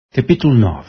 Capítulo 9.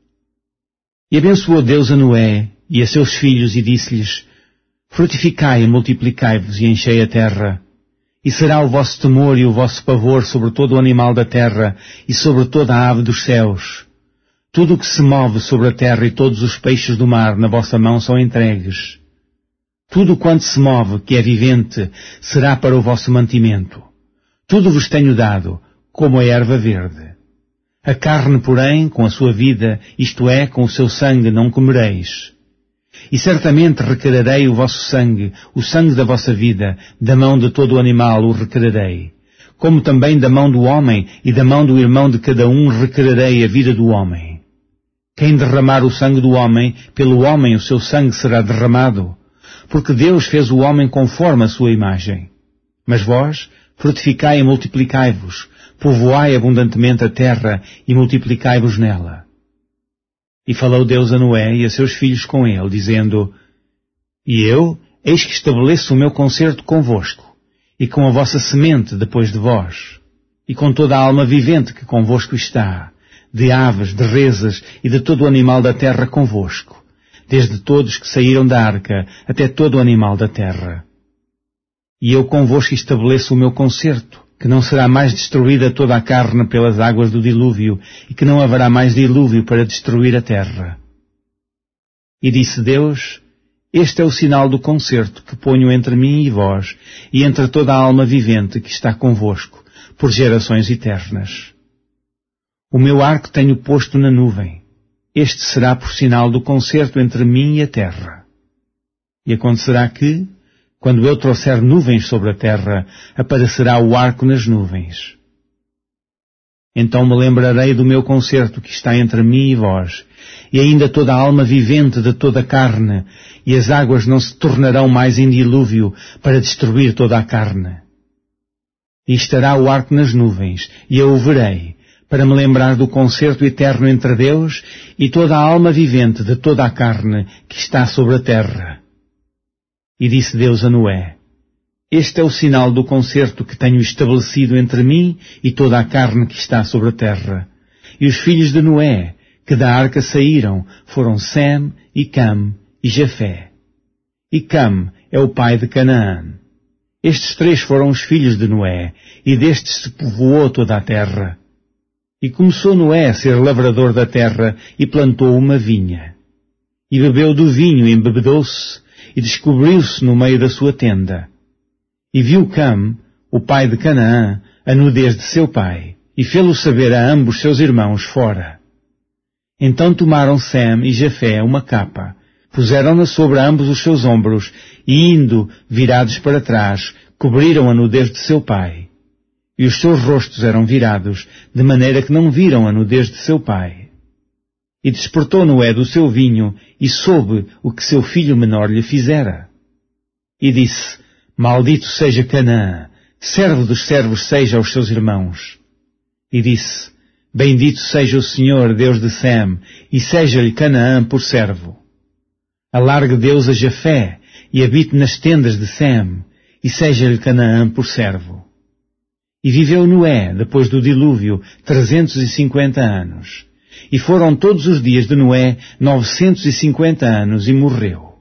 E abençoou Deus a Noé e a seus filhos e disse-lhes: Frutificai e multiplicai-vos e enchei a terra. E será o vosso temor e o vosso pavor sobre todo o animal da terra e sobre toda a ave dos céus. Tudo o que se move sobre a terra e todos os peixes do mar na vossa mão são entregues. Tudo quanto se move, que é vivente, será para o vosso mantimento. Tudo vos tenho dado, como a erva verde. A carne, porém, com a sua vida, isto é, com o seu sangue, não comereis. E certamente requererei o vosso sangue, o sangue da vossa vida, da mão de todo o animal o requererei. Como também da mão do homem e da mão do irmão de cada um requererei a vida do homem. Quem derramar o sangue do homem, pelo homem o seu sangue será derramado, porque Deus fez o homem conforme a sua imagem. Mas vós, frutificai e multiplicai-vos, povoai abundantemente a terra e multiplicai-vos nela. E falou Deus a Noé e a seus filhos com ele, dizendo: E eu, eis que estabeleço o meu concerto convosco, e com a vossa semente depois de vós, e com toda a alma vivente que convosco está, de aves, de rezas e de todo o animal da terra convosco, desde todos que saíram da arca até todo o animal da terra. E eu convosco estabeleço o meu concerto, que não será mais destruída toda a carne pelas águas do dilúvio, e que não haverá mais dilúvio para destruir a terra. E disse Deus: Este é o sinal do concerto que ponho entre mim e vós, e entre toda a alma vivente que está convosco, por gerações eternas. O meu arco tenho posto na nuvem. Este será por sinal do concerto entre mim e a terra. E acontecerá que, quando eu trouxer nuvens sobre a terra, aparecerá o arco nas nuvens. Então me lembrarei do meu concerto que está entre mim e vós, e ainda toda a alma vivente de toda a carne, e as águas não se tornarão mais em dilúvio para destruir toda a carne. E estará o arco nas nuvens, e eu o verei, para me lembrar do concerto eterno entre Deus e toda a alma vivente de toda a carne que está sobre a terra. E disse Deus a Noé: Este é o sinal do concerto que tenho estabelecido entre mim e toda a carne que está sobre a terra. E os filhos de Noé, que da arca saíram, foram Sem, e Cam, e Jafé. E Cam é o pai de Canaã. Estes três foram os filhos de Noé, e destes se povoou toda a terra. E começou Noé a ser lavrador da terra, e plantou uma vinha. E bebeu do vinho e embebedou-se, e descobriu-se no meio da sua tenda. E viu Cam, o pai de Canaã, a nudez de seu pai, e fê-lo saber a ambos seus irmãos fora. Então tomaram Sem e Jafé uma capa, puseram-na sobre ambos os seus ombros, e indo, virados para trás, cobriram a nudez de seu pai. E os seus rostos eram virados, de maneira que não viram a nudez de seu pai. E despertou Noé do seu vinho, e soube o que seu filho menor lhe fizera. E disse: Maldito seja Canaã, servo dos servos seja aos seus irmãos. E disse: Bendito seja o Senhor, Deus de Sem, e seja-lhe Canaã por servo. Alargue Deus a Jafé, e habite nas tendas de Sem, e seja-lhe Canaã por servo. E viveu Noé, depois do dilúvio, 350 anos. E foram todos os dias de Noé 950 anos e morreu.